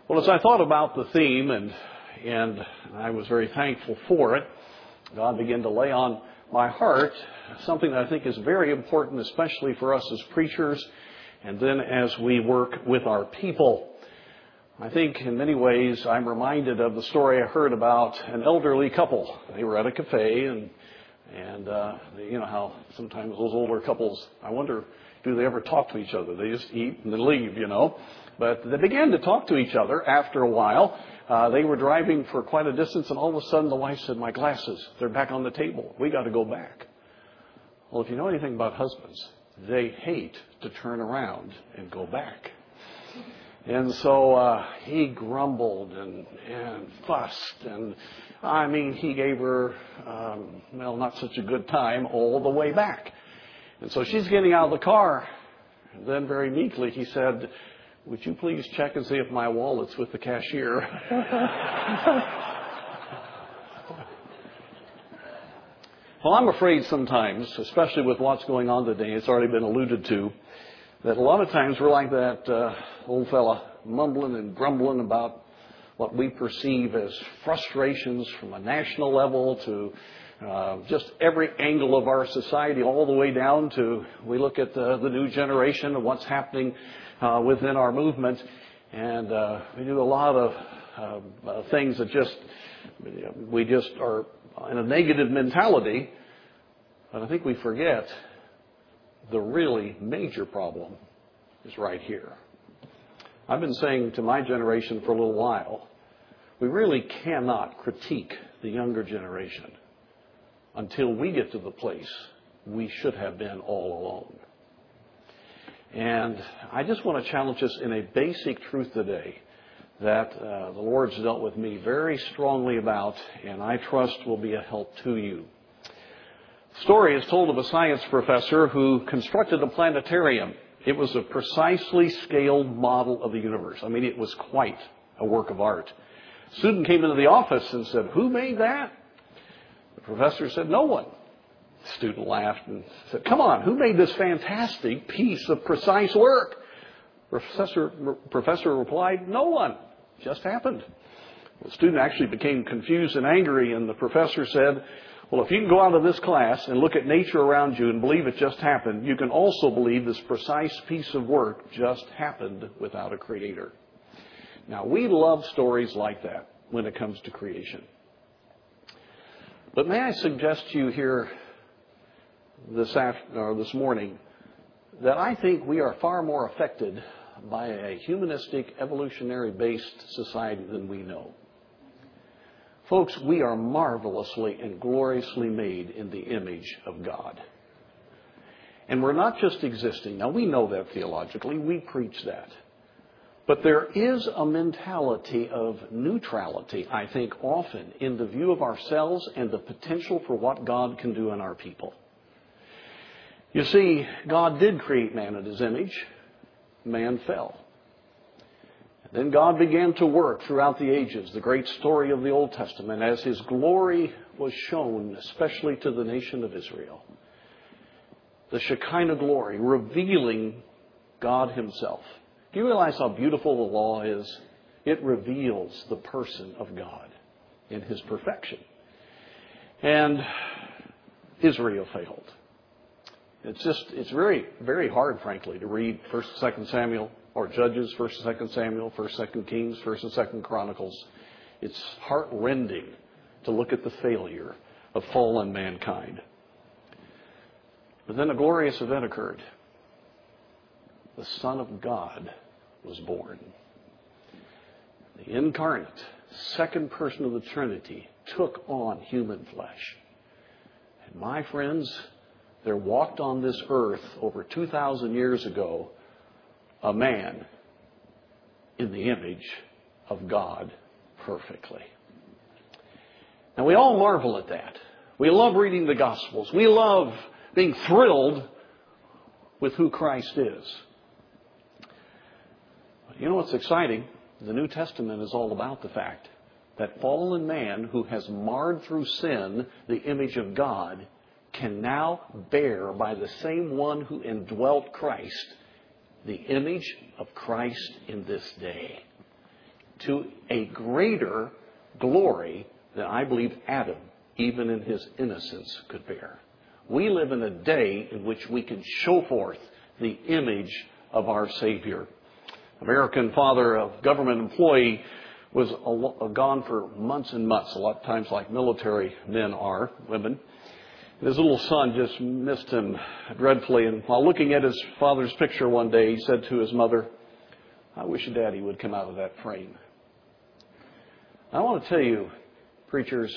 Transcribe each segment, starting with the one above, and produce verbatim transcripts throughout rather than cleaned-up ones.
Well, as I thought about the theme, and and I was very thankful for it, God began to lay on my heart something that I think is very important, especially for us as preachers, and then as we work with our people. I think in many ways I'm reminded of the story I heard about an elderly couple. They were at a cafe, and and uh, you know how sometimes those older couples, I wonder, do they ever talk to each other? They just eat and then leave, you know. But they began to talk to each other after a while. Uh, they were driving for quite a distance, and all of a sudden the wife said, "My glasses, they're back on the table. We got to go back." Well, if you know anything about husbands, they hate to turn around and go back. And so uh, he grumbled and, and fussed, and I mean, he gave her, um, well, not such a good time all the way back. And so she's getting out of the car, and then very meekly he said, "Would you please check and see if my wallet's with the cashier?" Well, I'm afraid sometimes, especially with what's going on today, it's already been alluded to, that a lot of times we're like that uh, old fella mumbling and grumbling about what we perceive as frustrations from a national level to uh, just every angle of our society, all the way down to we look at the, the new generation and what's happening uh, within our movement, and uh, we do a lot of uh, uh, things that just we just are in a negative mentality, but I think we forget the really major problem is right here. I've been saying to my generation for a little while, we really cannot critique the younger generation until we get to the place we should have been all along. And I just want to challenge us in a basic truth today that uh, the Lord's dealt with me very strongly about, and I trust will be a help to you. The story is told of a science professor who constructed a planetarium. It was a precisely scaled model of the universe. I mean, it was quite a work of art. A student came into the office and said, "Who made that?" The professor said, "No one." The student laughed and said, "Come on, who made this fantastic piece of precise work?" Professor, professor replied, "No one. It just happened." The student actually became confused and angry, and the professor said, "Well, if you can go out of this class and look at nature around you and believe it just happened, you can also believe this precise piece of work just happened without a creator." Now, we love stories like that when it comes to creation. But may I suggest to you here this after, or this morning that I think we are far more affected by a humanistic, evolutionary-based society than we know. Folks, we are marvelously and gloriously made in the image of God. And we're not just existing. Now, we know that theologically. We preach that. But there is a mentality of neutrality, I think, often in the view of ourselves and the potential for what God can do in our people. You see, God did create man in His image. Man fell. Then God began to work throughout the ages, the great story of the Old Testament, as His glory was shown, especially to the nation of Israel. The Shekinah glory, revealing God Himself. Do you realize how beautiful the law is? It reveals the person of God in His perfection. And Israel failed. It's just, it's very, very hard, frankly, to read First and Second Samuel, or Judges, First and Second Samuel, First and Second Kings, First and Second Chronicles. It's heart-rending to look at the failure of fallen mankind. But then a glorious event occurred. The Son of God was born. The incarnate, second person of the Trinity, took on human flesh. And my friends, there walked on this earth over two thousand years ago a man in the image of God perfectly. Now, we all marvel at that. We love reading the Gospels. We love being thrilled with who Christ is. You know what's exciting? The New Testament is all about the fact that fallen man who has marred through sin the image of God can now bear by the same one who indwelt Christ the image of Christ in this day. to a greater glory than I believe Adam, even in his innocence, could bear. We live in a day in which we can show forth the image of our Savior. American father, a government employee, was gone for months and months, a lot of times like military men are, women. His little son just missed him dreadfully, and while looking at his father's picture one day, he said to his mother, "I wish Daddy would come out of that frame." I want to tell you, preachers,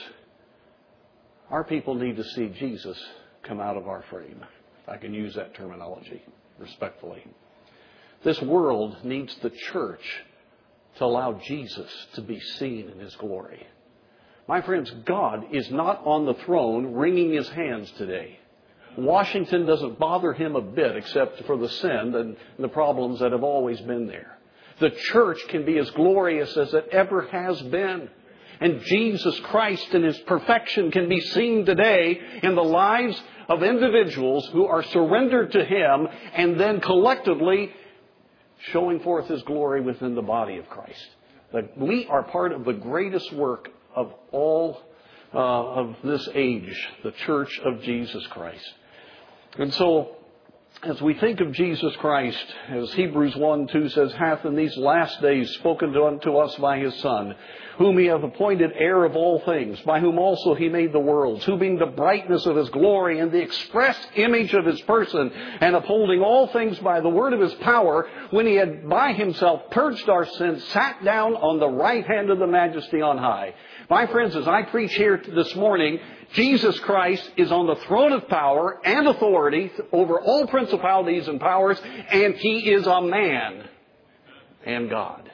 our people need to see Jesus come out of our frame, if I can use that terminology respectfully. This world needs the church to allow Jesus to be seen in His glory. My friends, God is not on the throne wringing His hands today. Washington doesn't bother Him a bit except for the sin and the problems that have always been there. The church can be as glorious as it ever has been. And Jesus Christ in His perfection can be seen today in the lives of individuals who are surrendered to Him and then collectively showing forth His glory within the body of Christ. That we are part of the greatest work of all uh, of this age, the Church of Jesus Christ. And so, as we think of Jesus Christ, as Hebrews one two says, hath in these last days spoken to unto us by His Son, whom He hath appointed heir of all things, by whom also He made the worlds, who being the brightness of His glory and the express image of His person, and upholding all things by the word of His power, when He had by Himself purged our sins, sat down on the right hand of the Majesty on high. My friends, as I preach here this morning, Jesus Christ is on the throne of power and authority over all principalities and powers, and He is a man and God.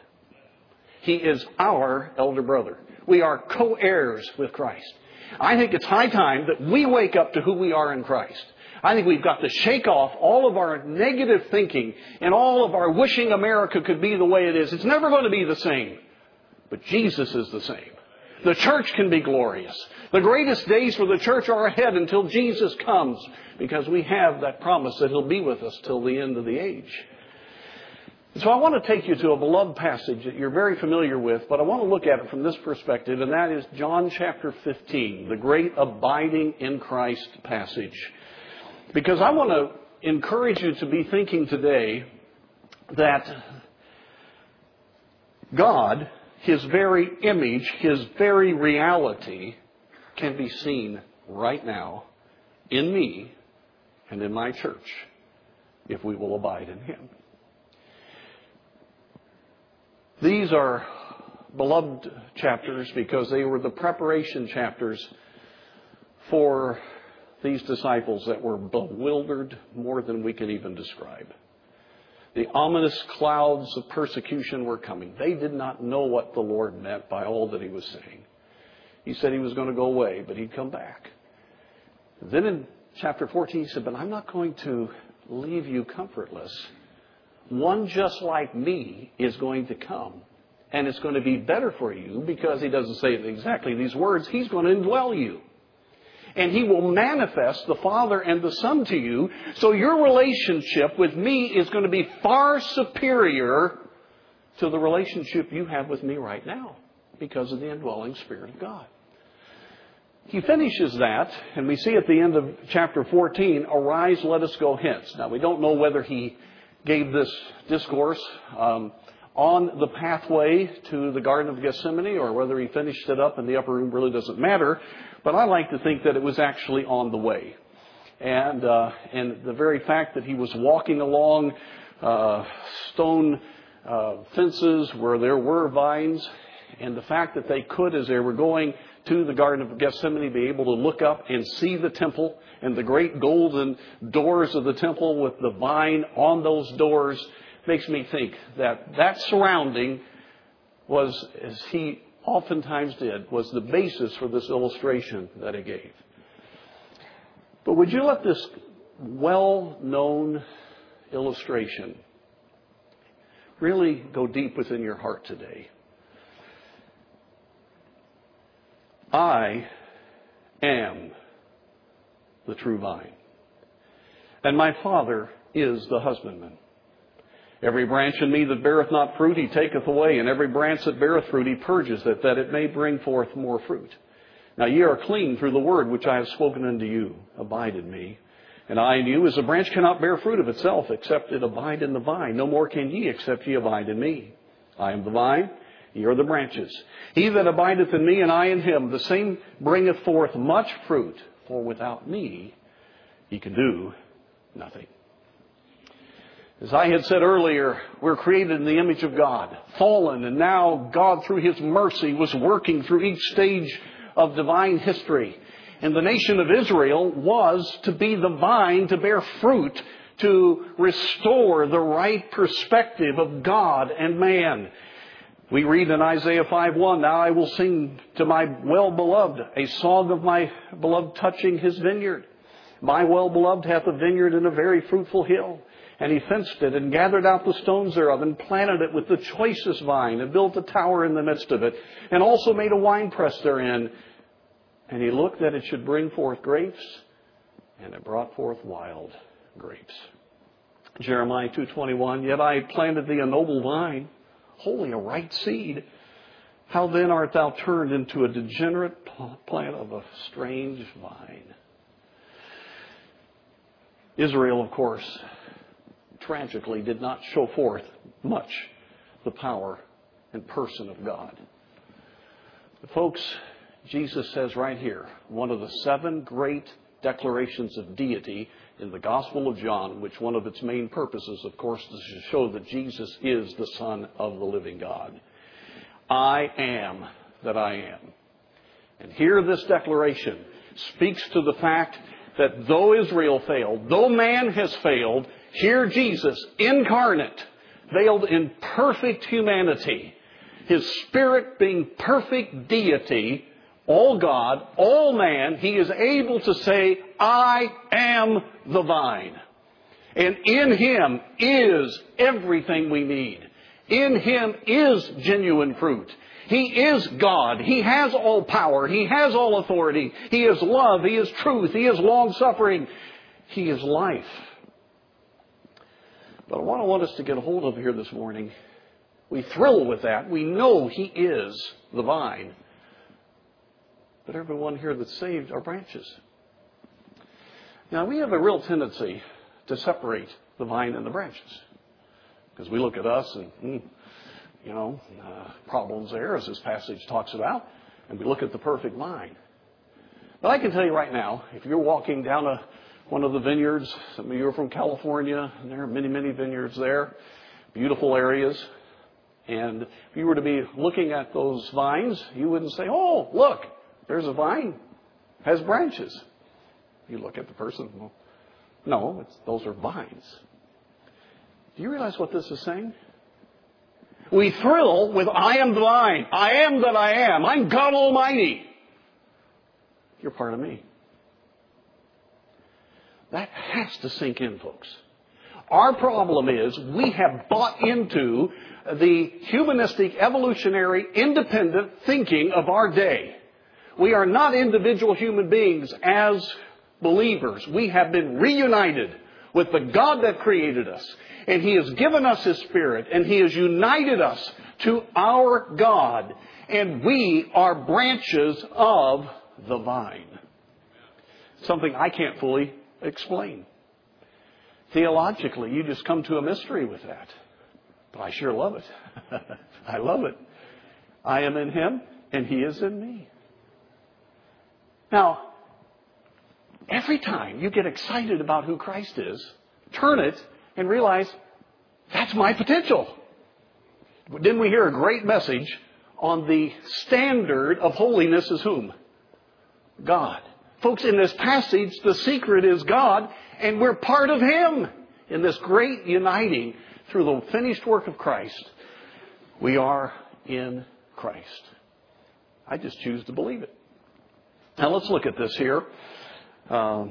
He is our elder brother. We are co-heirs with Christ. I think it's high time that we wake up to who we are in Christ. I think we've got to shake off all of our negative thinking and all of our wishing America could be the way it is. It's never going to be the same. But Jesus is the same. The church can be glorious. The greatest days for the church are ahead until Jesus comes, because we have that promise that He'll be with us till the end of the age. So I want to take you to a beloved passage that you're very familiar with, but I want to look at it from this perspective, and that is John chapter fifteen, the great abiding in Christ passage. Because I want to encourage you to be thinking today that God, His very image, His very reality can be seen right now in me and in my church if we will abide in Him. These are beloved chapters because they were the preparation chapters for these disciples that were bewildered more than we can even describe. The ominous clouds of persecution were coming. They did not know what the Lord meant by all that He was saying. He said He was going to go away, but He'd come back. Then in chapter fourteen, He said, but I'm not going to leave you comfortless. One just like me is going to come. And it's going to be better for you, because He doesn't say exactly these words. He's going to indwell you. And He will manifest the Father and the Son to you. So your relationship with me is going to be far superior to the relationship you have with me right now, because of the indwelling Spirit of God. He finishes that, and we see at the end of chapter fourteen, arise, let us go hence. Now, we don't know whether He gave this discourse um, on the pathway to the Garden of Gethsemane, or whether He finished it up in the upper room, really doesn't matter. But I like to think that it was actually on the way. And uh, and the very fact that He was walking along uh, stone uh, fences where there were vines, and the fact that they could, as they were going to the Garden of Gethsemane, be able to look up and see the temple and the great golden doors of the temple with the vine on those doors, makes me think that that surrounding was, as He oftentimes did, was the basis for this illustration that He gave. But would you let this well-known illustration really go deep within your heart today? I am the true vine, and my Father is the husbandman. Every branch in me that beareth not fruit, he taketh away. And every branch that beareth fruit, he purges it, that it may bring forth more fruit. Now ye are clean through the word which I have spoken unto you. Abide in me. And I in you, as a branch cannot bear fruit of itself, except it abide in the vine. No more can ye, except ye abide in me. I am the vine, ye are the branches. He that abideth in me, and I in him, the same bringeth forth much fruit. For without me, ye can do nothing. As I had said earlier, we're created in the image of God, fallen, and now God, through His mercy, was working through each stage of divine history. And the nation of Israel was to be the vine, to bear fruit, to restore the right perspective of God and man. We read in Isaiah five one, Now I will sing to my well-beloved a song of my beloved touching his vineyard. My well-beloved hath a vineyard in a very fruitful hill. And he fenced it and gathered out the stones thereof and planted it with the choicest vine and built a tower in the midst of it and also made a winepress therein. And he looked that it should bring forth grapes, and it brought forth wild grapes. Jeremiah two twenty-one, Yet I planted thee a noble vine, wholly a right seed. How then art thou turned into a degenerate plant of a strange vine? Israel, of course, tragically did not show forth much the power and person of God. But folks, Jesus says right here, one of the seven great declarations of deity in the Gospel of John, which one of its main purposes, of course, is to show that Jesus is the Son of the living God. I am that I am. And here this declaration speaks to the fact that though Israel failed, though man has failed, here Jesus, incarnate, veiled in perfect humanity, His Spirit being perfect deity, all God, all man, He is able to say, I am the vine. And in Him is everything we need. In Him is genuine fruit. He is God. He has all power. He has all authority. He is love. He is truth. He is long-suffering. He is life. But what I want us to get a hold of here this morning, we thrill with that. We know He is the vine. But everyone here that's saved are branches. Now, we have a real tendency to separate the vine and the branches. Because we look at us and, mm, you know, uh, problems there, as this passage talks about. And we look at the perfect vine. But I can tell you right now, if you're walking down a one of the vineyards, some of you are from California, and there are many, many vineyards there, beautiful areas. And if you were to be looking at those vines, you wouldn't say, oh, look, there's a vine, has branches. You look at the person, well, no, it's, those are vines. Do you realize what this is saying? We thrill with, I am the vine, I am that I am, I'm God Almighty. You're part of me. That has to sink in, folks. Our problem is we have bought into the humanistic, evolutionary, independent thinking of our day. We are not individual human beings as believers. We have been reunited with the God that created us. And He has given us His Spirit. And He has united us to our God. And we are branches of the vine. Something I can't fully explain. Theologically, you just come to a mystery with that. But I sure love it. I love it. I am in Him and He is in me. Now, every time you get excited about who Christ is, turn it and realize that's my potential. Didn't we hear a great message on the standard of holiness is whom? God. Folks, in this passage, the secret is God, and we're part of Him in this great uniting through the finished work of Christ. We are in Christ. I just choose to believe it. Now, let's look at this here. Um,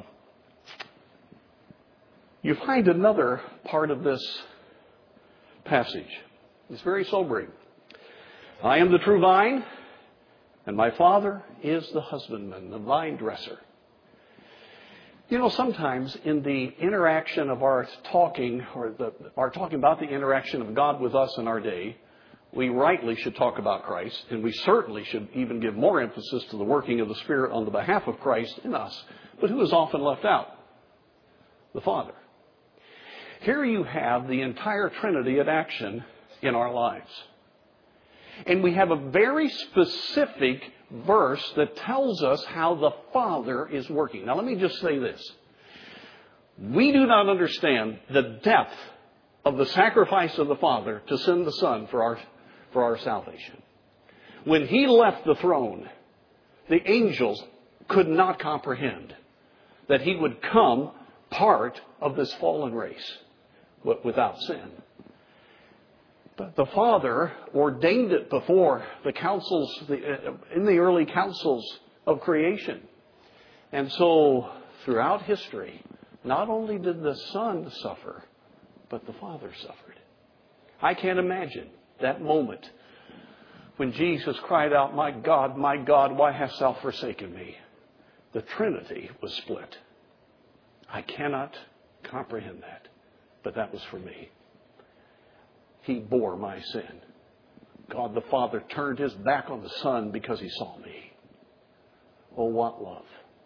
you find another part of this passage. It's very sobering. I am the true vine, and my Father is the husbandman, the vine dresser. You know, sometimes in the interaction of our talking, or the, our talking about the interaction of God with us in our day, we rightly should talk about Christ, and we certainly should even give more emphasis to the working of the Spirit on the behalf of Christ in us. But who is often left out? The Father. Here you have the entire Trinity in action in our lives. And we have a very specific verse that tells us how the Father is working. Now let me just say this. We do not understand the depth of the sacrifice of the Father to send the Son for our, for our salvation. When He left the throne, the angels could not comprehend that He would come part of this fallen race without sin. But the Father ordained it before the councils, in the early councils of creation. And so, throughout history, not only did the Son suffer, but the Father suffered. I can't imagine that moment when Jesus cried out, "My God, my God, why hast thou forsaken me?" The Trinity was split. I cannot comprehend that, but that was for me. He bore my sin. God the Father turned His back on the Son because He saw me. Oh, what love.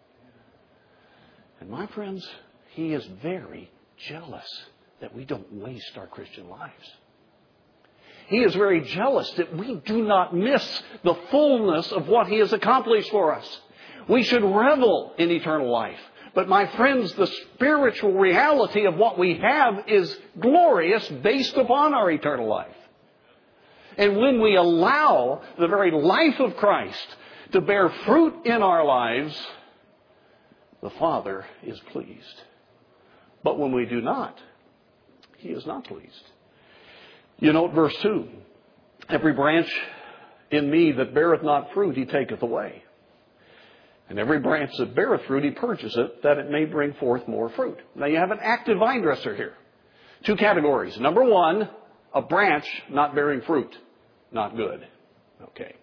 And my friends, He is very jealous that we don't waste our Christian lives. He is very jealous that we do not miss the fullness of what He has accomplished for us. We should revel in eternal life. But my friends, the spiritual reality of what we have is glorious based upon our eternal life. And when we allow the very life of Christ to bear fruit in our lives, the Father is pleased. But when we do not, He is not pleased. You note verse two. Every branch in me that beareth not fruit, He taketh away. And every branch that beareth fruit, He purges it, that it may bring forth more fruit. Now you have an active vine dresser here. Two categories. Number one, a branch not bearing fruit. Not good. Okay.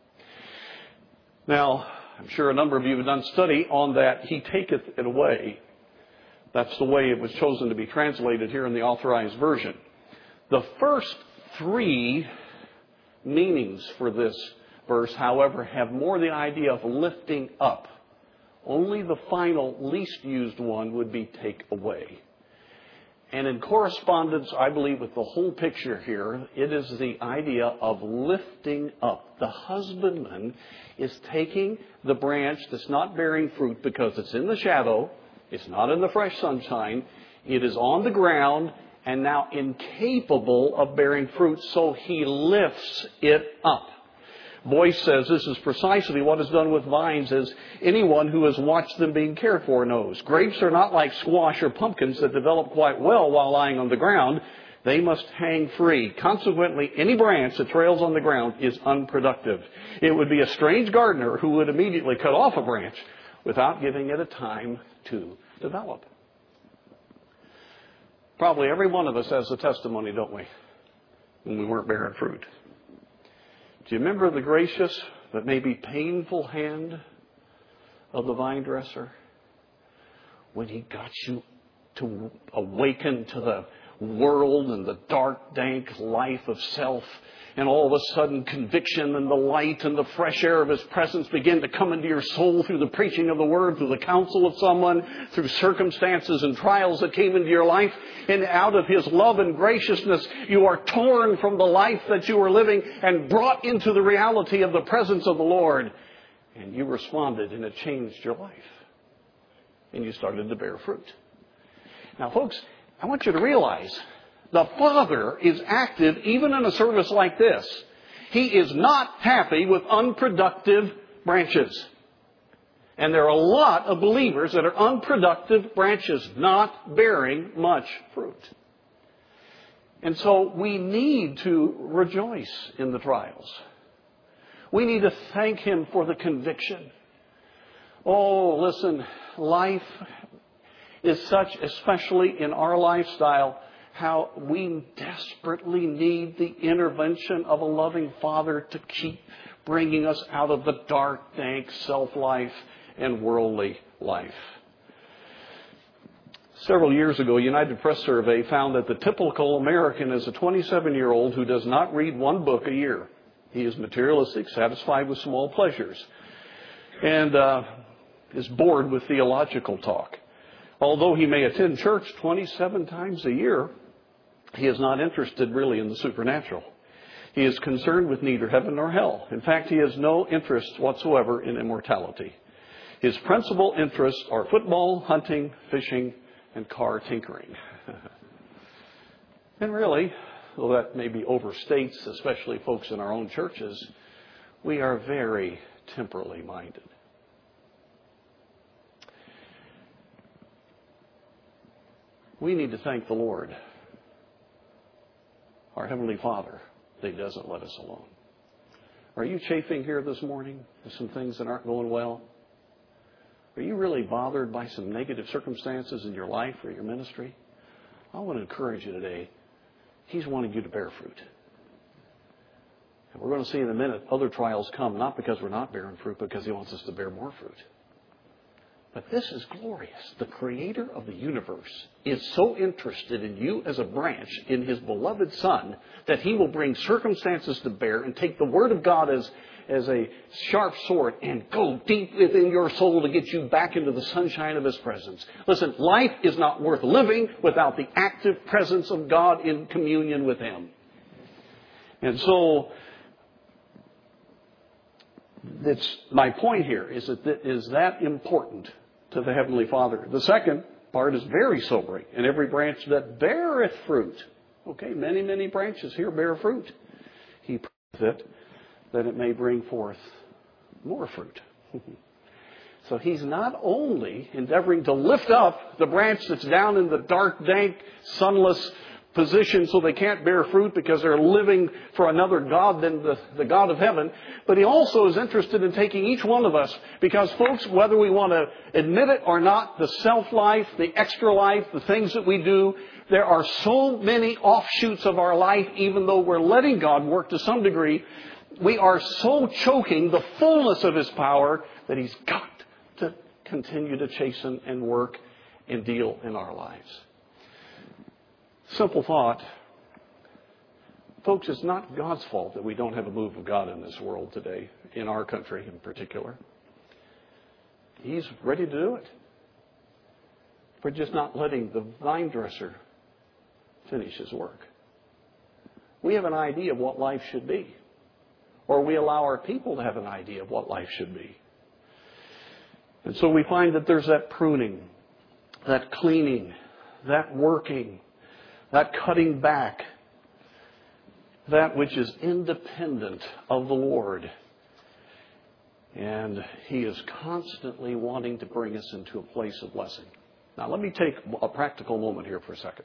Now, I'm sure a number of you have done study on that. He taketh it away. That's the way it was chosen to be translated here in the Authorized Version. The first three meanings for this verse, however, have more the idea of lifting up. Only the final, least used one would be take away. And in correspondence, I believe, with the whole picture here, it is the idea of lifting up. The husbandman is taking the branch that's not bearing fruit because it's in the shadow, it's not in the fresh sunshine, it is on the ground, and now incapable of bearing fruit, so he lifts it up. Boyce says this is precisely what is done with vines, as anyone who has watched them being cared for knows. Grapes are not like squash or pumpkins that develop quite well while lying on the ground. They must hang free. Consequently, any branch that trails on the ground is unproductive. It would be a strange gardener who would immediately cut off a branch without giving it a time to develop. Probably every one of us has a testimony, don't we, when we weren't bearing fruit. Do you remember the gracious but maybe painful hand of the vine dresser when he got you to awaken to the world and the dark, dank life of self, and all of a sudden conviction and the light and the fresh air of His presence begin to come into your soul through the preaching of the Word, through the counsel of someone, through circumstances and trials that came into your life, and out of His love and graciousness you are torn from the life that you were living and brought into the reality of the presence of the Lord, and you responded and it changed your life, and you started to bear fruit. Now folks, I want you to realize the Father is active even in a service like this. He is not happy with unproductive branches. And there are a lot of believers that are unproductive branches, not bearing much fruit. And so we need to rejoice in the trials. We need to thank Him for the conviction. Oh, listen, life is such, especially in our lifestyle, how we desperately need the intervention of a loving Father to keep bringing us out of the dark, dank self-life and worldly life. Several years ago, a United Press survey found that the typical American is a twenty-seven-year-old who does not read one book a year. He is materialistic, satisfied with small pleasures, and uh, is bored with theological talk. Although he may attend church twenty-seven times a year, he is not interested really in the supernatural. He is concerned with neither heaven nor hell. In fact, he has no interest whatsoever in immortality. His principal interests are football, hunting, fishing, and car tinkering. And really, though that maybe overstates, especially folks in our own churches, we are very temporally minded. We need to thank the Lord, our Heavenly Father, that He doesn't let us alone. Are you chafing here this morning with some things that aren't going well? Are you really bothered by some negative circumstances in your life or your ministry? I want to encourage you today. He's wanting you to bear fruit. And we're going to see in a minute other trials come, not because we're not bearing fruit, but because He wants us to bear more fruit. But this is glorious. The Creator of the universe is so interested in you as a branch in His beloved Son that He will bring circumstances to bear and take the Word of God as, as a sharp sword and go deep within your soul to get you back into the sunshine of His presence. Listen, life is not worth living without the active presence of God in communion with Him. And so, it's, my point here is that it is that important to the Heavenly Father. The second part is very sobering. And every branch that beareth fruit. Okay, many, many branches here bear fruit. He pruneth it that it may bring forth more fruit. So He's not only endeavoring to lift up the branch that's down in the dark, dank, sunless position so they can't bear fruit because they're living for another God than the, the God of heaven. But He also is interested in taking each one of us because, folks, whether we want to admit it or not, the self-life, the extra life, the things that we do, there are so many offshoots of our life, even though we're letting God work to some degree. We are so choking the fullness of His power that He's got to continue to chasten and work and deal in our lives. Simple thought. Folks, it's not God's fault that we don't have a move of God in this world today, in our country in particular. He's ready to do it. We're just not letting the vine dresser finish his work. We have an idea of what life should be. Or we allow our people to have an idea of what life should be. And so we find that there's that pruning, that cleaning, that working, that cutting back, that which is independent of the Lord. And He is constantly wanting to bring us into a place of blessing. Now, let me take a practical moment here for a second.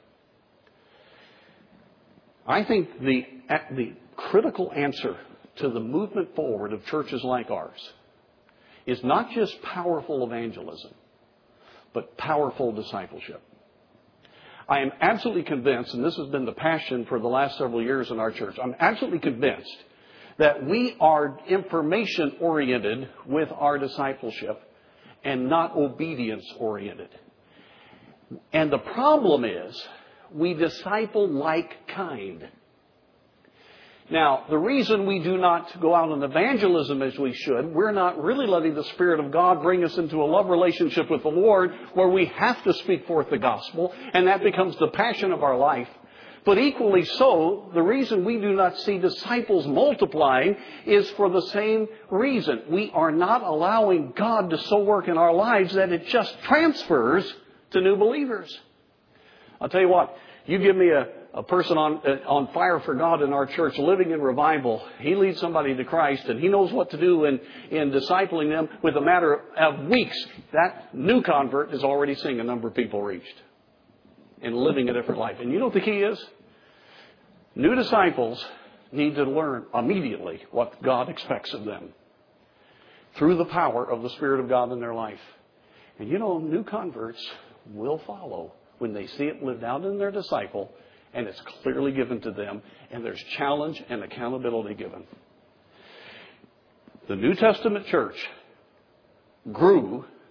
I think the, the critical answer to the movement forward of churches like ours is not just powerful evangelism, but powerful discipleship. I am absolutely convinced, and this has been the passion for the last several years in our church, I'm absolutely convinced that we are information-oriented with our discipleship and not obedience-oriented. And the problem is, we disciple like kind. Now, the reason we do not go out on evangelism as we should, we're not really letting the Spirit of God bring us into a love relationship with the Lord where we have to speak forth the gospel, and that becomes the passion of our life. But equally so, the reason we do not see disciples multiplying is for the same reason. We are not allowing God to so work in our lives that it just transfers to new believers. I'll tell you what, you give me a A person on uh, on fire for God in our church, living in revival. He leads somebody to Christ, and he knows what to do in, in discipling them with a matter of weeks. That new convert is already seeing a number of people reached and living a different life. And you know what the key is? New disciples need to learn immediately what God expects of them through the power of the Spirit of God in their life. And you know, new converts will follow when they see it lived out in their disciple, and it's clearly given to them, and there's challenge and accountability given. The New Testament church grew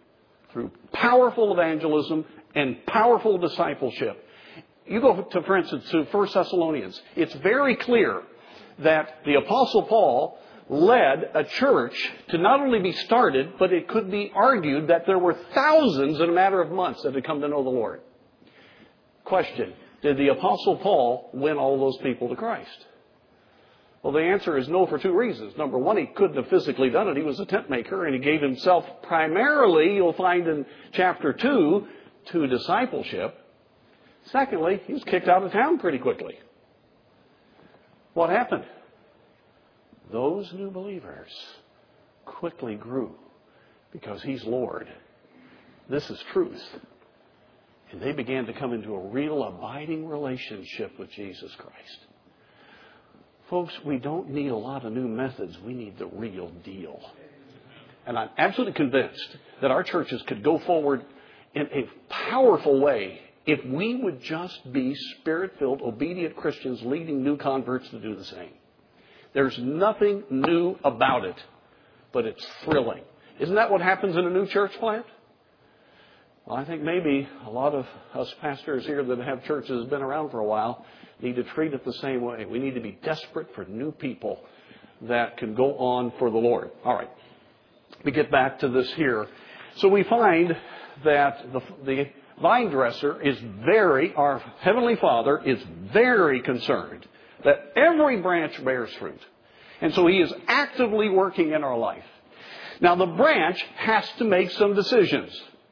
through powerful evangelism and powerful discipleship. You go to, for instance, to First Thessalonians. It's very clear that the Apostle Paul led a church to not only be started, but it could be argued that there were thousands in a matter of months that had come to know the Lord. Question, did the Apostle Paul win all those people to Christ? Well, the answer is no for two reasons. Number one, he couldn't have physically done it. He was a tent maker, and he gave himself primarily, you'll find in chapter two, to discipleship. Secondly, he was kicked out of town pretty quickly. What happened? Those new believers quickly grew because he's Lord. This is truth. And they began to come into a real abiding relationship with Jesus Christ. Folks, we don't need a lot of new methods. We need the real deal. And I'm absolutely convinced that our churches could go forward in a powerful way if we would just be Spirit-filled, obedient Christians leading new converts to do the same. There's nothing new about it, but it's thrilling. Isn't that what happens in a new church plant? Well, I think maybe a lot of us pastors here that have churches that have been around for a while need to treat it the same way. We need to be desperate for new people that can go on for the Lord. All right. We get back to this here. So we find that the, the vine dresser is very, our Heavenly Father is very concerned that every branch bears fruit. And so He is actively working in our life. Now the branch has to make some decisions.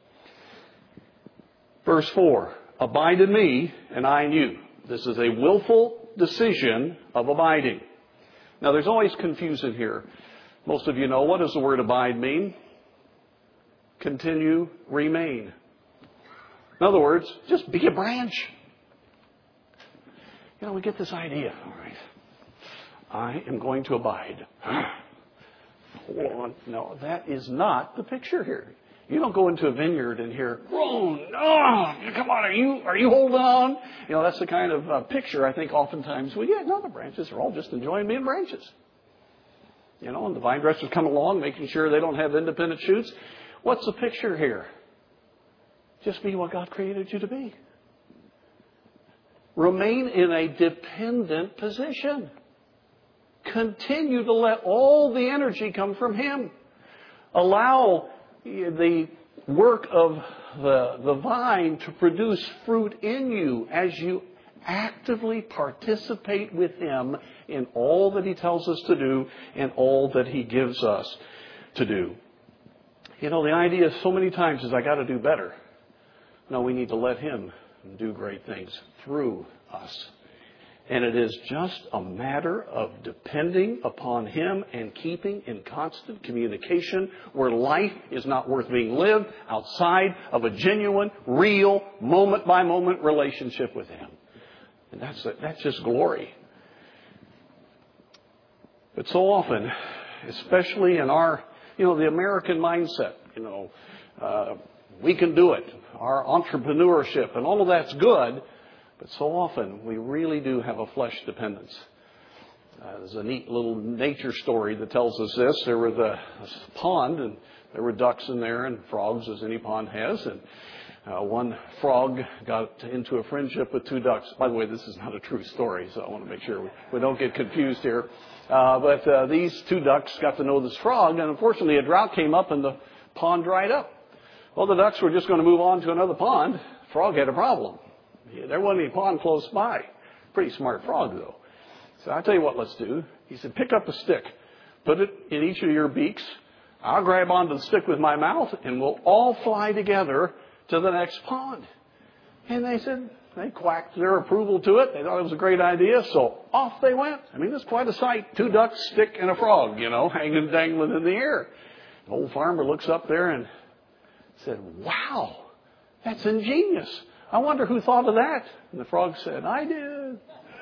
Verse four, abide in me and I in you. This is a willful decision of abiding. Now there's always confusion here. Most of you know, what does the word abide mean? Continue, remain. In other words, just be a branch. You know, we get this idea. All right. I am going to abide. Hold on. No, that is not the picture here. You don't go into a vineyard and hear, "Whoa, no, come on, are you are you holding on?" You know, that's the kind of uh, picture I think oftentimes we get. No, the branches are all just enjoying being branches. You know, and the vine dressers come along, making sure they don't have independent shoots. What's the picture here? Just be what God created you to be. Remain in a dependent position. Continue to let all the energy come from Him. Allow the work of the, the vine to produce fruit in you as you actively participate with Him in all that He tells us to do and all that He gives us to do. You know, the idea so many times is I got to do better. No, we need to let Him do great things through us. And it is just a matter of depending upon Him and keeping in constant communication where life is not worth being lived outside of a genuine, real, moment-by-moment relationship with Him. And that's, that's just glory. But so often, especially in our, you know, the American mindset, you know, uh, we can do it. Our entrepreneurship and all of that's good. But so often, we really do have a flesh dependence. Uh, there's a neat little nature story that tells us this. There was a, a pond, and there were ducks in there, and frogs, as any pond has. And uh, one frog got into a friendship with two ducks. By the way, this is not a true story, so I want to make sure we, we don't get confused here. Uh, but uh, these two ducks got to know this frog, and unfortunately, a drought came up, and the pond dried up. Well, the ducks were just going to move on to another pond. The frog had a problem. There wasn't any pond close by. Pretty smart frog, though. So I'll tell you what let's do. He said, pick up a stick. Put it in each of your beaks. I'll grab onto the stick with my mouth, and we'll all fly together to the next pond. And they said, they quacked their approval to it. They thought it was a great idea, so off they went. I mean, it's quite a sight. Two ducks, stick, and a frog, you know, hanging, dangling in the air. The old farmer looks up there and said, wow, that's ingenious. I wonder who thought of that. And the frog said, I did.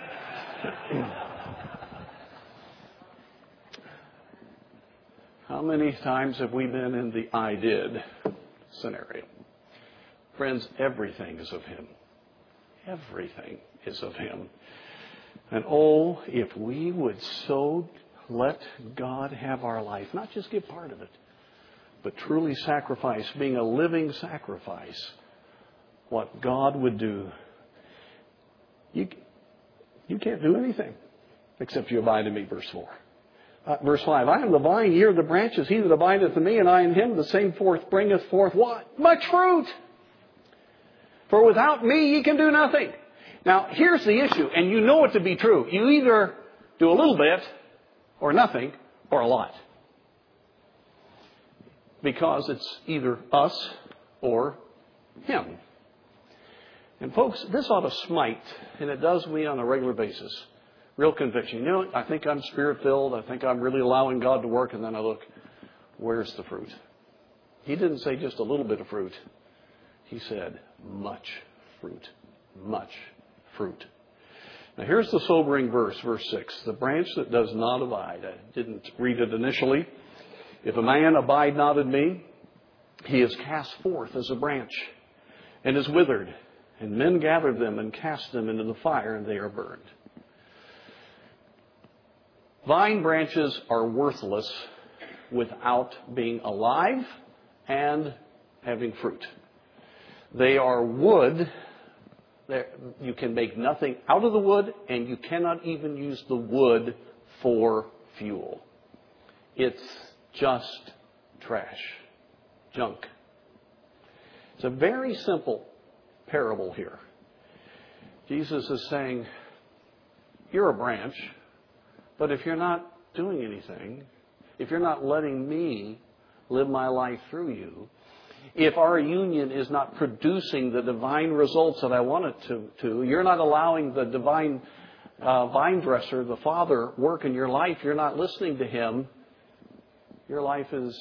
How many times have we been in the I did scenario? Friends, everything is of Him. Everything is of Him. And oh, if we would so let God have our life, not just give part of it, but truly sacrifice, being a living sacrifice, what God would do. You, you can't do anything except you abide in me, verse four. Uh, verse five, I am the vine, ye are the branches. He that abideth in me, and I in him, the same forth bringeth forth what? Much fruit. For without me, ye can do nothing. Now, here's the issue, and you know it to be true. You either do a little bit, or nothing, or a lot. Because it's either us or him. And folks, this ought to smite, and it does me on a regular basis. Real conviction. You know, I think I'm Spirit-filled. I think I'm really allowing God to work. And then I look, where's the fruit? He didn't say just a little bit of fruit. He said much fruit. Much fruit. Now here's the sobering verse, verse six. The branch that does not abide. I didn't read it initially. If a man abide not in me, he is cast forth as a branch and is withered. And men gather them and cast them into the fire, and they are burned. Vine branches are worthless without being alive and having fruit. They are wood. You can make nothing out of the wood, and you cannot even use the wood for fuel. It's just trash, junk. It's a very simple parable here. Jesus is saying, you're a branch. But if you're not doing anything, if you're not letting me live my life through you, if our union is not producing the divine results that I want it to, to you're not allowing the divine uh, vine dresser, the Father, work in your life, you're not listening to him, your life is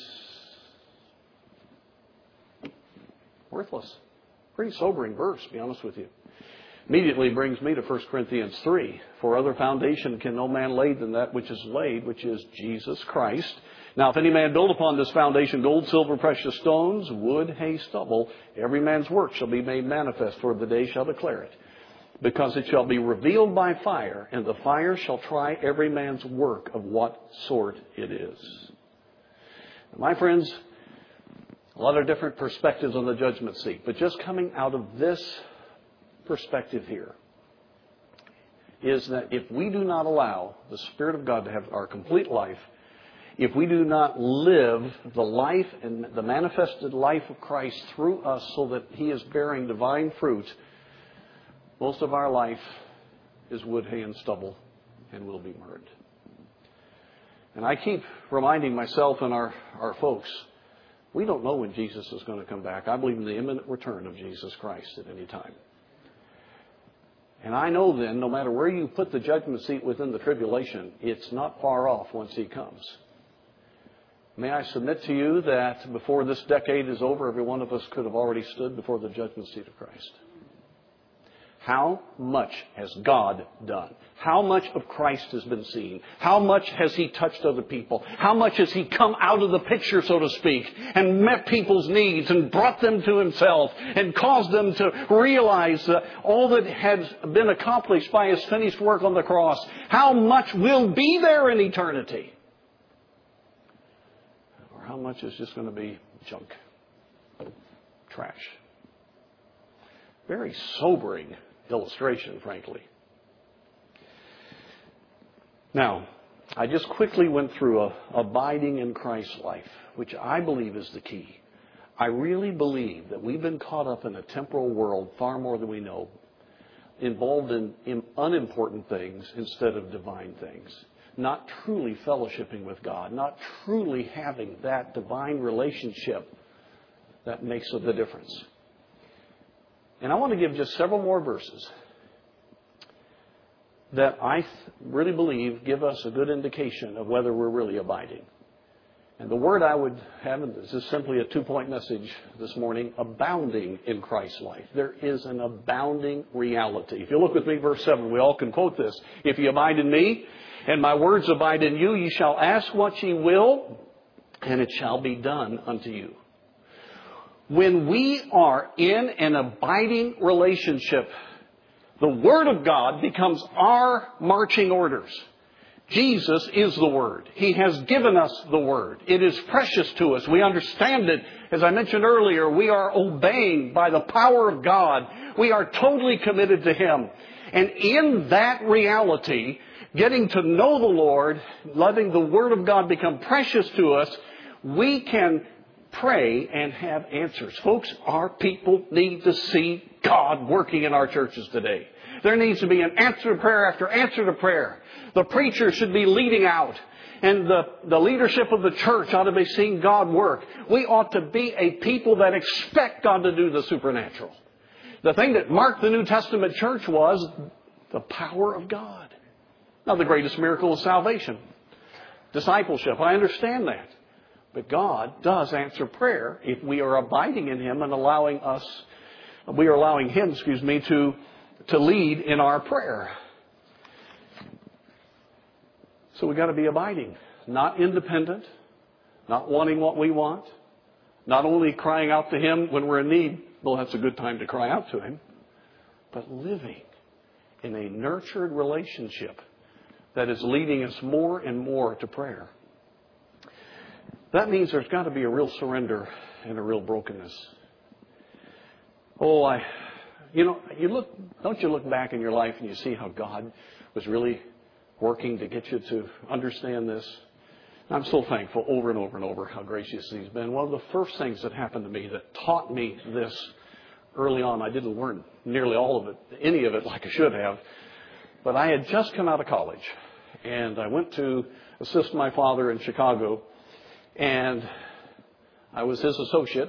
worthless. Pretty sobering verse, to be honest with you. Immediately brings me to First Corinthians three. For other foundation can no man lay than that which is laid, which is Jesus Christ. Now if any man build upon this foundation gold, silver, precious stones, wood, hay, stubble, every man's work shall be made manifest, for the day shall declare it. Because it shall be revealed by fire, and the fire shall try every man's work of what sort it is. My friends, a lot of different perspectives on the judgment seat. But just coming out of this perspective here is that if we do not allow the Spirit of God to have our complete life, if we do not live the life and the manifested life of Christ through us so that he is bearing divine fruit, most of our life is wood, hay, and stubble and will be burned. And I keep reminding myself and our, our folks, we don't know when Jesus is going to come back. I believe in the imminent return of Jesus Christ at any time. And I know then, no matter where you put the judgment seat within the tribulation, it's not far off once he comes. May I submit to you that before this decade is over, every one of us could have already stood before the judgment seat of Christ. How much has God done? How much of Christ has been seen? How much has he touched other people? How much has he come out of the picture, so to speak, and met people's needs and brought them to himself and caused them to realize uh, all that has been accomplished by his finished work on the cross? How much will be there in eternity? Or how much is just going to be junk? Trash. Very sobering illustration, frankly. Now, I just quickly went through a, abiding in Christ's life, which I believe is the key. I really believe that we've been caught up in a temporal world far more than we know, involved in, in unimportant things instead of divine things. Not truly fellowshipping with God, not truly having that divine relationship that makes the difference. And I want to give just several more verses that I th- really believe give us a good indication of whether we're really abiding. And the word I would have in this is simply a two-point message this morning, abounding in Christ's life. There is an abounding reality. If you look with me, verse seven, we all can quote this. If ye abide in me, and my words abide in you, ye shall ask what ye will, and it shall be done unto you. When we are in an abiding relationship, the Word of God becomes our marching orders. Jesus is the Word. He has given us the Word. It is precious to us. We understand it. As I mentioned earlier, we are obeying by the power of God. We are totally committed to Him. And in that reality, getting to know the Lord, letting the Word of God become precious to us, we can pray and have answers. Folks, our people need to see God working in our churches today. There needs to be an answer to prayer after answer to prayer. The preacher should be leading out. And the, the leadership of the church ought to be seeing God work. We ought to be a people that expect God to do the supernatural. The thing that marked the New Testament church was the power of God. Now, the greatest miracle is salvation. Discipleship. I understand that. But God does answer prayer if we are abiding in Him and allowing us, we are allowing Him, excuse me, to, to lead in our prayer. So we've got to be abiding, not independent, not wanting what we want, not only crying out to Him when we're in need. Well, that's a good time to cry out to Him. But living in a nurtured relationship that is leading us more and more to prayer. That means there's got to be a real surrender and a real brokenness. Oh, I, you know, you look, don't you look back in your life and you see how God was really working to get you to understand this? I'm so thankful over and over and over how gracious He's been. One of the first things that happened to me that taught me this early on, I didn't learn nearly all of it, any of it like I should have, but I had just come out of college and I went to assist my father in Chicago, and I was his associate.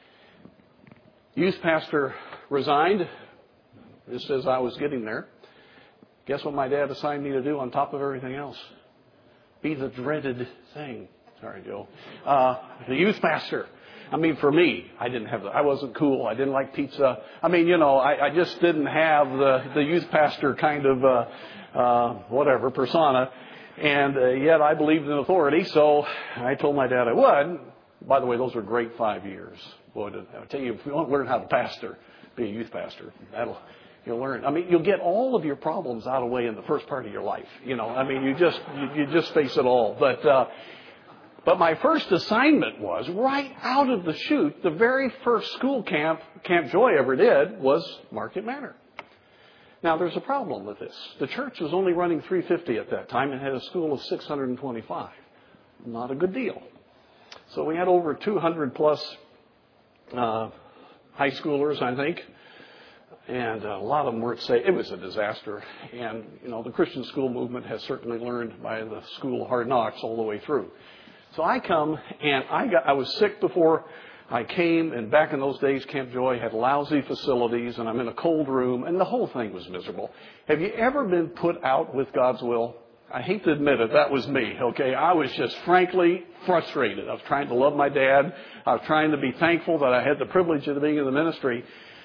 Youth pastor resigned just as I was getting there. Guess what my dad assigned me to do on top of everything else? Be the dreaded thing. Sorry, Joe. Uh, the youth pastor. I mean, for me, I didn't have the, I wasn't cool. I didn't like pizza. I mean, you know, I, I just didn't have the, the youth pastor kind of, uh, uh, whatever, persona. And uh, yet I believed in authority. So I told my dad I would. By the way, those were great five years. Boy, I'll tell you, if you want to learn how to pastor, be a youth pastor. That'll, you'll learn. I mean, you'll get all of your problems out of the way in the first part of your life. You know, I mean, you just, you, you just face it all. But, uh, But my first assignment was, right out of the chute, the very first school camp Camp Joy ever did was Market Manor. Now, there's a problem with this. The church was only running three hundred fifty at that time and had a school of six hundred twenty-five. Not a good deal. So we had over two hundred plus uh, high schoolers, I think. And a lot of them weren't safe. It was a disaster. And, you know, the Christian school movement has certainly learned by the school of hard knocks all the way through. So I come, and I got, I was sick before I came, and back in those days, Camp Joy had lousy facilities, and I'm in a cold room, and the whole thing was miserable. Have you ever been put out with God's will? I hate to admit it, that was me, okay? I was just frankly frustrated. I was trying to love my dad. I was trying to be thankful that I had the privilege of being in the ministry.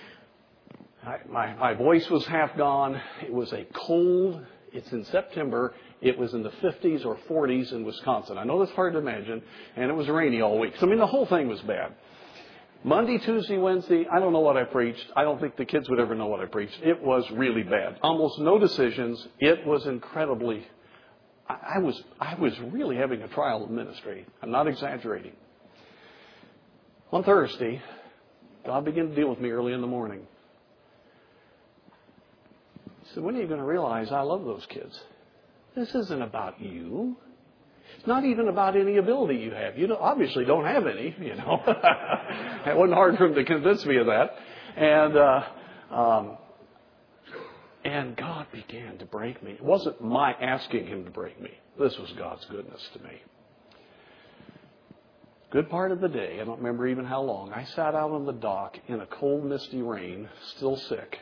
I, my, my voice was half gone. It was a cold, it's in September. It was in the fifties or forties in Wisconsin. I know that's hard to imagine. And it was rainy all week. So, I mean, the whole thing was bad. Monday, Tuesday, Wednesday, I don't know what I preached. I don't think the kids would ever know what I preached. It was really bad. Almost no decisions. It was incredibly, I, I was I was really having a trial of ministry. I'm not exaggerating. On Thursday, God began to deal with me early in the morning. He said, when are you going to realize I love those kids? This isn't about you. It's not even about any ability you have. You don't, obviously don't have any, you know. It wasn't hard for him to convince me of that. And uh, um, and God began to break me. It wasn't my asking Him to break me. This was God's goodness to me. Good part of the day, I don't remember even how long, I sat out on the dock in a cold, misty rain, still sick.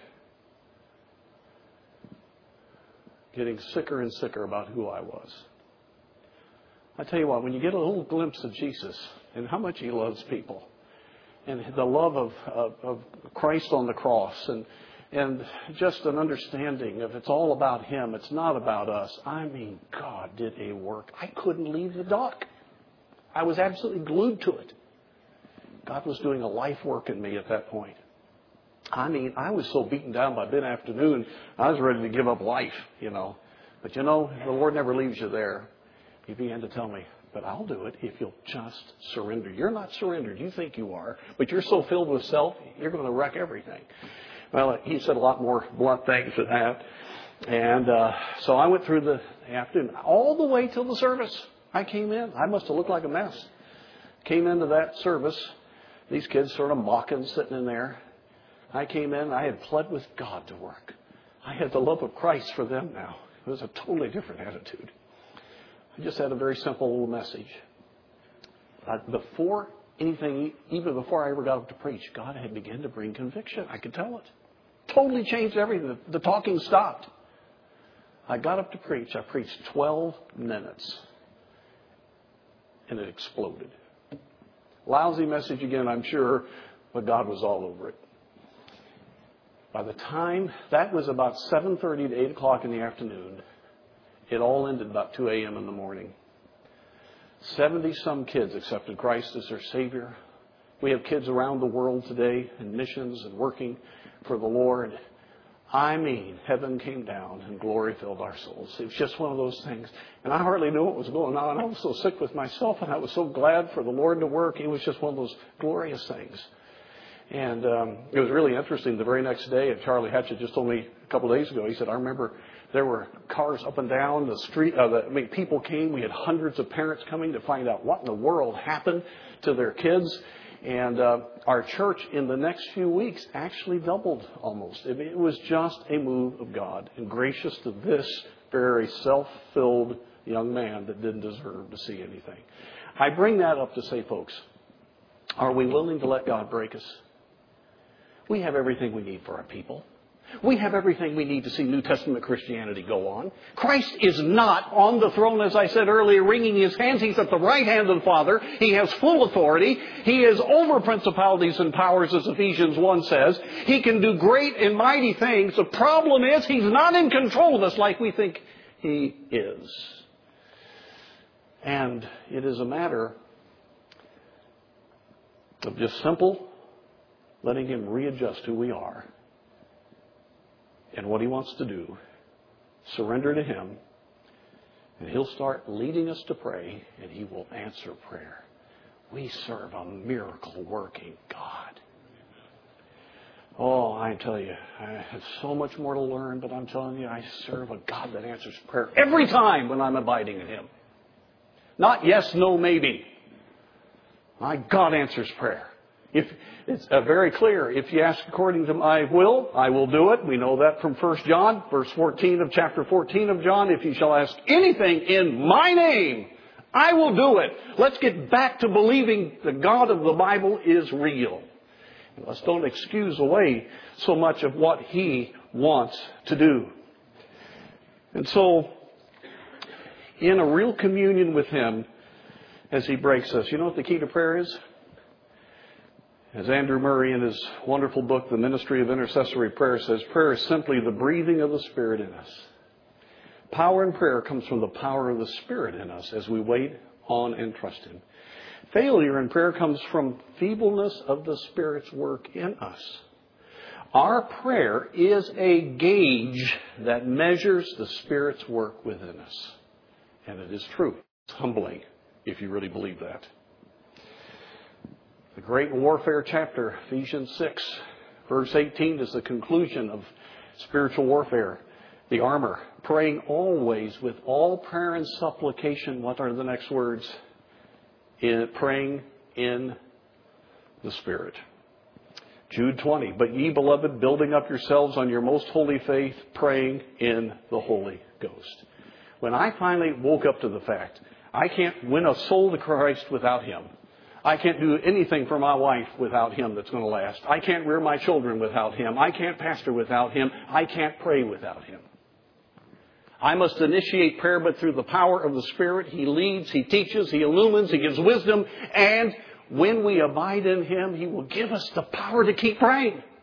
Getting sicker and sicker about who I was. I tell you what, when you get a little glimpse of Jesus and how much He loves people and the love of, of, of Christ on the cross and, and just an understanding of it's all about Him, it's not about us. I mean, God did a work. I couldn't leave the dock. I was absolutely glued to it. God was doing a life work in me at that point. I mean, I was so beaten down by mid-afternoon, I was ready to give up life, you know. But you know, the Lord never leaves you there. He began to tell me, but I'll do it if you'll just surrender. You're not surrendered. You think you are. But you're so filled with self, you're going to wreck everything. Well, he said a lot more blunt things than that. And uh, so I went through the afternoon, all the way till the service. I came in. I must have looked like a mess. Came into that service. These kids sort of mocking, sitting in there. I came in. I had pled with God to work. I had the love of Christ for them now. It was a totally different attitude. I just had a very simple little message. Uh, before anything, even before I ever got up to preach, God had begun to bring conviction. I could tell it. Totally changed everything. The, the talking stopped. I got up to preach. I preached twelve minutes. And it exploded. Lousy message again, I'm sure, but God was all over it. By the time, that was about seven thirty to eight o'clock in the afternoon. It all ended about two a.m. in the morning. seventy-some kids accepted Christ as their Savior. We have kids around the world today in missions and working for the Lord. I mean, heaven came down and glory filled our souls. It was just one of those things. And I hardly knew what was going on. I was so sick with myself, and I was so glad for the Lord to work. It was just one of those glorious things. And um, it was really interesting. The very next day, and Charlie Hatchett just told me a couple of days ago, he said, I remember there were cars up and down the street. Uh, the, I mean, people came. We had hundreds of parents coming to find out what in the world happened to their kids. And uh, our church in the next few weeks actually doubled almost. I mean, it was just a move of God and gracious to this very self-filled young man that didn't deserve to see anything. I bring that up to say, folks, are we willing to let God break us? We have everything we need for our people. We have everything we need to see New Testament Christianity go on. Christ is not on the throne, as I said earlier, wringing his hands. He's at the right hand of the Father. He has full authority. He is over principalities and powers, as Ephesians one says. He can do great and mighty things. The problem is he's not in control of us like we think he is. And it is a matter of just simple letting him readjust who we are. And what he wants to do, surrender to him, and he'll start leading us to pray, and he will answer prayer. We serve a miracle-working God. Oh, I tell you, I have so much more to learn, but I'm telling you, I serve a God that answers prayer every time when I'm abiding in him. Not yes, no, maybe. My God answers prayer. If it's uh, very clear, if you ask according to my will, I will do it. We know that from First John, verse fourteen of chapter fourteen of John. If you shall ask anything in my name, I will do it. Let's get back to believing the God of the Bible is real. And let's don't excuse away so much of what he wants to do. And so, in a real communion with him, as he breaks us, you know what the key to prayer is? As Andrew Murray in his wonderful book, The Ministry of Intercessory Prayer, says, prayer is simply the breathing of the Spirit in us. Power in prayer comes from the power of the Spirit in us as we wait on and trust him. Failure in prayer comes from feebleness of the Spirit's work in us. Our prayer is a gauge that measures the Spirit's work within us. And it is true. It's humbling if you really believe that. The great warfare chapter, Ephesians six, verse eighteen, is the conclusion of spiritual warfare. The armor, praying always with all prayer and supplication. What are the next words? In, praying in the Spirit. Jude twenty, but ye beloved, building up yourselves on your most holy faith, praying in the Holy Ghost. When I finally woke up to the fact, I can't win a soul to Christ without him. I can't do anything for my wife without him that's going to last. I can't rear my children without him. I can't pastor without him. I can't pray without him. I must initiate prayer, but through the power of the Spirit, he leads, he teaches, he illumines, he gives wisdom. And when we abide in him, he will give us the power to keep praying.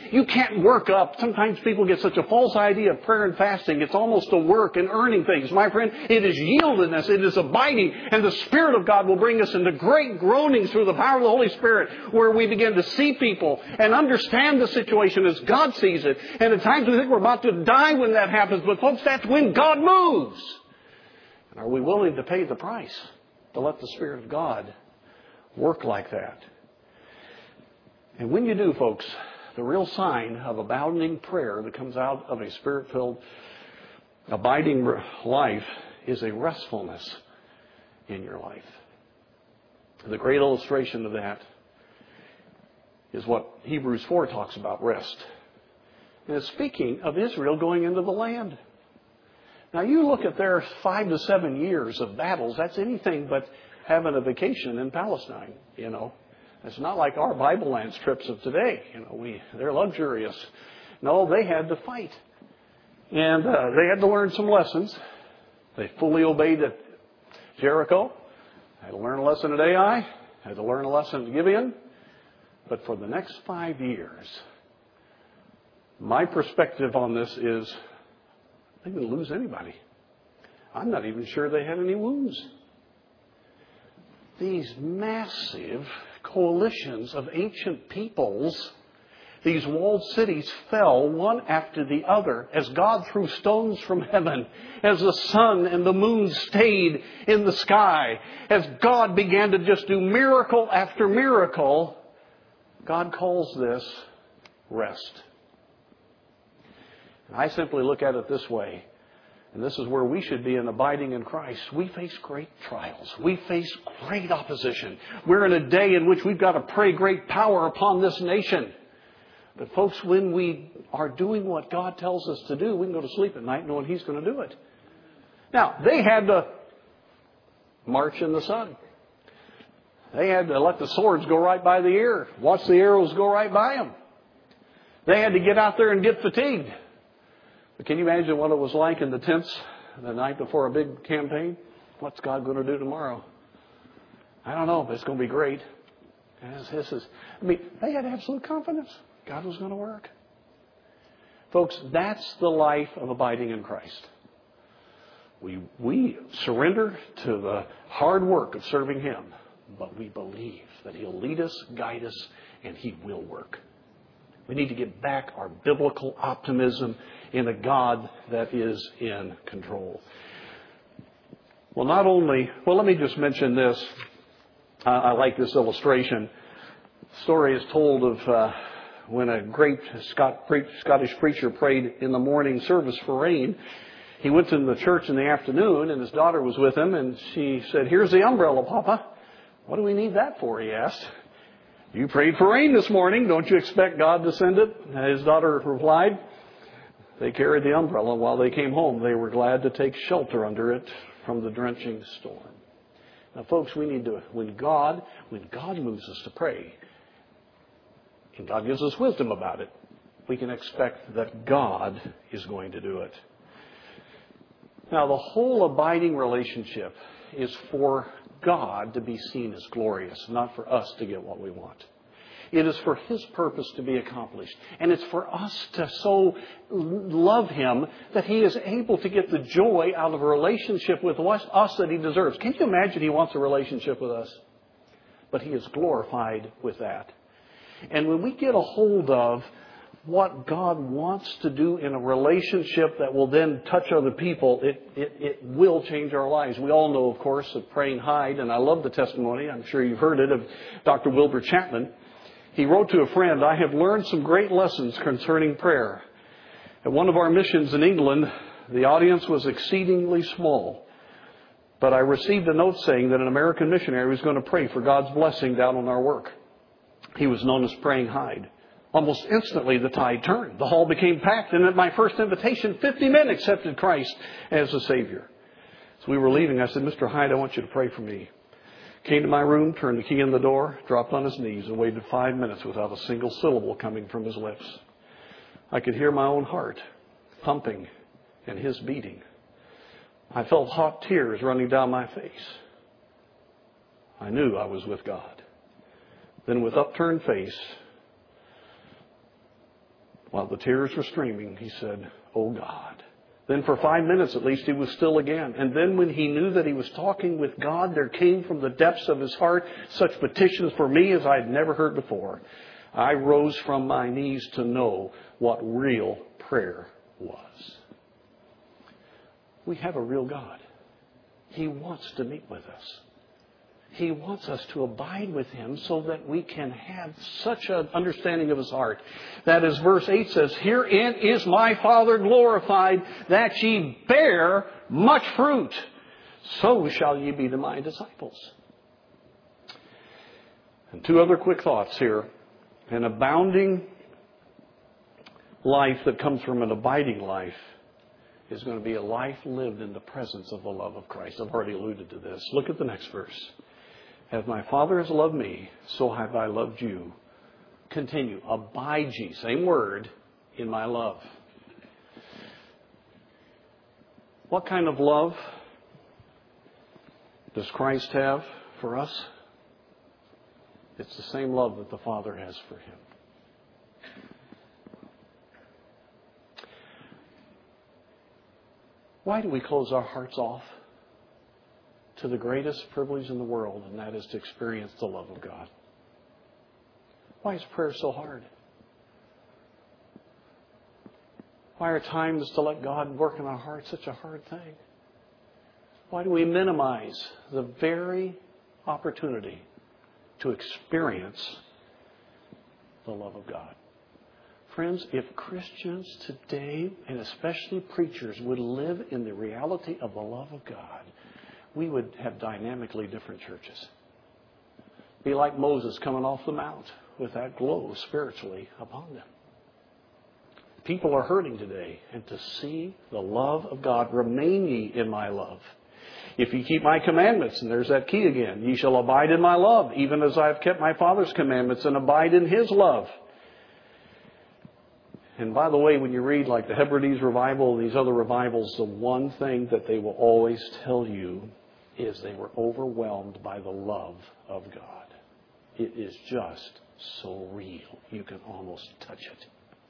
You can't work up. Sometimes people get such a false idea of prayer and fasting. It's almost a work and earning things. My friend, it is yieldedness. It is abiding. And the Spirit of God will bring us into great groanings through the power of the Holy Spirit, where we begin to see people and understand the situation as God sees it. And at times we think we're about to die when that happens. But folks, that's when God moves. And are we willing to pay the price to let the Spirit of God work like that? And when you do, folks, the real sign of abounding prayer that comes out of a Spirit-filled, abiding life is a restfulness in your life. The great illustration of that is what Hebrews four talks about, rest. And it's speaking of Israel going into the land. Now, you look at their five to seven years of battles, that's anything but having a vacation in Palestine, you know. It's not like our Bible Lands trips of today. You know, we they're luxurious. No, they had to fight. And uh, they had to learn some lessons. They fully obeyed at Jericho. Had to learn a lesson at Ai. Had to learn a lesson at Gibeon. But for the next five years, my perspective on this is they didn't lose anybody. I'm not even sure they had any wounds. These massive coalitions of ancient peoples, these walled cities fell one after the other as God threw stones from heaven, as the sun and the moon stayed in the sky, as God began to just do miracle after miracle. God calls this rest. And I simply look at it this way. And this is where we should be in abiding in Christ. We face great trials. We face great opposition. We're in a day in which we've got to pray great power upon this nation. But folks, when we are doing what God tells us to do, we can go to sleep at night knowing He's going to do it. Now, they had to march in the sun. They had to let the swords go right by the ear. Watch the arrows go right by them. They had to get out there and get fatigued. But can you imagine what it was like in the tents the night before a big campaign? What's God going to do tomorrow? I don't know, but it's going to be great. This, this is, I mean, they had absolute confidence God was going to work. Folks, that's the life of abiding in Christ. We, we surrender to the hard work of serving Him, but we believe that He'll lead us, guide us, and He will work. We need to get back our biblical optimism in a God that is in control. Well, not only, well, let me just mention this. Uh, I like this illustration. The story is told of uh, when a great Scot, pre- Scottish preacher prayed in the morning service for rain. He went to the church in the afternoon, and his daughter was with him, and she said, "Here's the umbrella, Papa." "What do we need that for?" he asked. "You prayed for rain this morning. Don't you expect God to send it?" His daughter replied. They carried the umbrella. While they came home, they were glad to take shelter under it from the drenching storm. Now, folks, we need to, when God, when God moves us to pray, and God gives us wisdom about it, we can expect that God is going to do it. Now, the whole abiding relationship is for God to be seen as glorious, not for us to get what we want. It is for His purpose to be accomplished. And it's for us to so love Him that He is able to get the joy out of a relationship with us, us that He deserves. Can you imagine He wants a relationship with us? But He is glorified with that. And when we get a hold of what God wants to do in a relationship that will then touch other people, it, it, it will change our lives. We all know, of course, of Praying Hyde, and I love the testimony. I'm sure you've heard it, of Doctor Wilbur Chapman. He wrote to a friend, "I have learned some great lessons concerning prayer. At one of our missions in England, the audience was exceedingly small, but I received a note saying that an American missionary was going to pray for God's blessing down on our work. He was known as Praying Hyde. Almost instantly, the tide turned. The hall became packed, and at my first invitation, fifty men accepted Christ as a Savior. As we were leaving, I said, "Mister Hyde, I want you to pray for me." Came to my room, turned the key in the door, dropped on his knees, and waited five minutes without a single syllable coming from his lips. I could hear my own heart pumping and his beating. I felt hot tears running down my face. I knew I was with God. Then with upturned face, While the tears were streaming, he said, "Oh God." Then for five minutes at least, he was still again. And then when he knew that he was talking with God, there came from the depths of his heart such petitions for me as I had never heard before. I rose from my knees to know what real prayer was. We have a real God. He wants to meet with us. He wants us to abide with Him so that we can have such an understanding of His heart. That as verse eight says, "Herein is my Father glorified, that ye bear much fruit. So shall ye be to my disciples." And two other quick thoughts here. An abounding life that comes from an abiding life is going to be a life lived in the presence of the love of Christ. I've already alluded to this. Look at the next verse. "As my Father has loved me, so have I loved you. Continue, abide ye," same word, "in my love." What kind of love does Christ have for us? It's the same love that the Father has for Him. Why do we close our hearts off to the greatest privilege in the world, and that is to experience the love of God? Why is prayer so hard? Why are times to let God work in our hearts such a hard thing? Why do we minimize the very opportunity to experience the love of God? Friends, if Christians today, and especially preachers, would live in the reality of the love of God, we would have dynamically different churches. Be like Moses coming off the mount with that glow spiritually upon them. People are hurting today, and to see the love of God, "Remain ye in my love. If ye keep my commandments," and there's that key again, "ye shall abide in my love, even as I have kept my Father's commandments and abide in His love." And by the way, when you read like the Hebrides revival, these other revivals, the one thing that they will always tell you is they were overwhelmed by the love of God. It is just so real. You can almost touch it.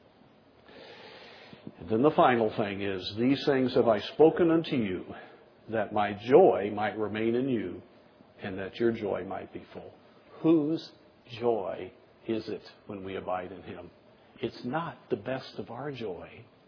And then the final thing is, "These things have I spoken unto you, that my joy might remain in you, and that your joy might be full." Whose joy is it when we abide in Him? It's not the best of our joy.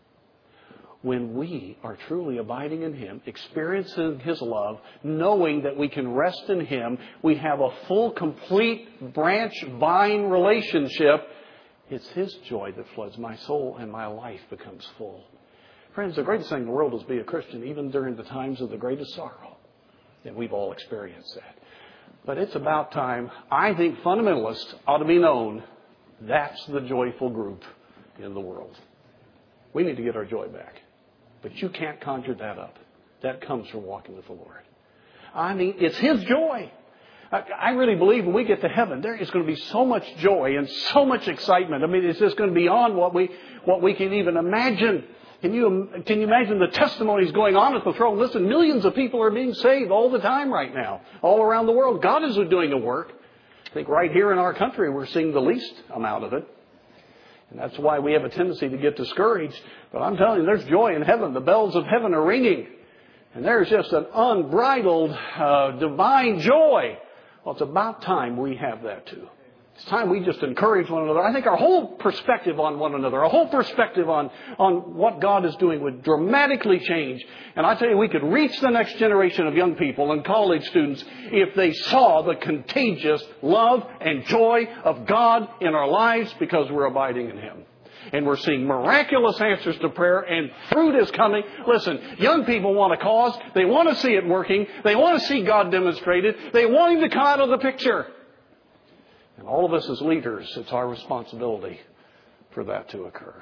When we are truly abiding in Him, experiencing His love, knowing that we can rest in Him, we have a full, complete branch-vine relationship. It's His joy that floods my soul, and my life becomes full. Friends, the greatest thing in the world is to be a Christian, even during the times of the greatest sorrow. And we've all experienced that. But it's about time. I think fundamentalists ought to be known. That's the joyful group in the world. We need to get our joy back. But you can't conjure that up. That comes from walking with the Lord. I mean, it's His joy. I really believe when we get to heaven, there is going to be so much joy and so much excitement. I mean, it's just going to be beyond what we what we can even imagine. Can you can you imagine the testimonies going on at the throne? Listen, millions of people are being saved all the time right now, all around the world. God is doing a work. I think right here in our country, we're seeing the least amount of it. And that's why we have a tendency to get discouraged. But I'm telling you, there's joy in heaven. The bells of heaven are ringing. And there's just an unbridled uh, divine joy. Well, it's about time we have that too. It's time we just encourage one another. I think our whole perspective on one another, our whole perspective on, on what God is doing would dramatically change. And I tell you, we could reach the next generation of young people and college students if they saw the contagious love and joy of God in our lives because we're abiding in Him. And we're seeing miraculous answers to prayer, and fruit is coming. Listen, young people want a cause. They want to see it working. They want to see God demonstrated. They want Him to come out of the picture. And all of us as leaders, it's our responsibility for that to occur.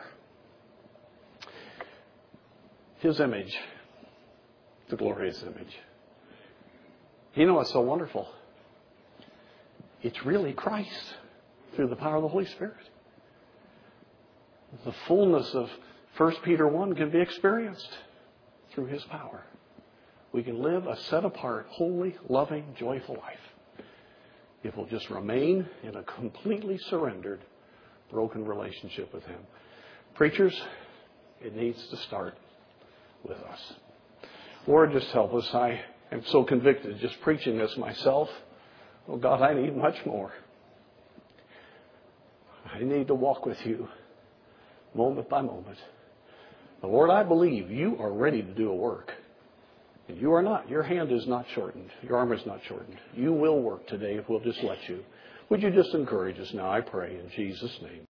His image, the glorious image. You know what's so wonderful? It's really Christ through the power of the Holy Spirit. The fullness of First Peter one can be experienced through His power. We can live a set-apart, holy, loving, joyful life if we'll just remain in a completely surrendered, broken relationship with Him. Preachers, it needs to start with us. Lord, just help us. I am so convicted just preaching this myself. Oh, God, I need much more. I need to walk with you moment by moment. But Lord, I believe you are ready to do a work. And you are not. Your hand is not shortened. Your arm is not shortened. You will work today if we'll just let you. Would you just encourage us now, I pray, in Jesus' name.